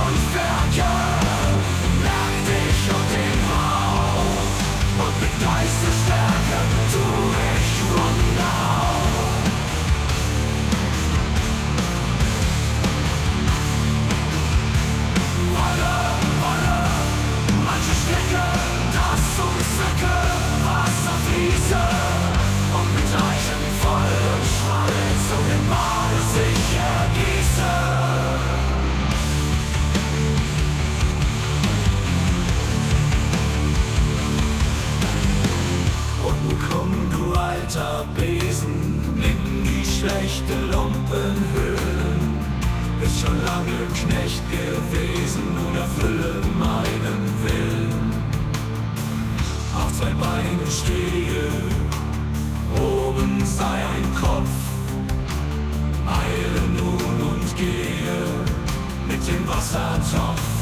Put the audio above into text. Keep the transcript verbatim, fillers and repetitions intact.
und Werke, merk dich und den Raum, und mit Geistesstärke tu ich Wunder. Wolle, wolle, manche Strecke, das zum Zwecke Wasser fließe, und mit Eichen voll und Schwall zu dem Bade sich ergieße. Und nun komm, du alter Besen, nimm die schlechte Lumpenhöhlen. Bist schon lange Knecht gewesen, nun erfülle meinen Willen. Auf zwei Beinen stehe, oben sei ein Kopf. Eile nun und gehe mit dem Wassertopf.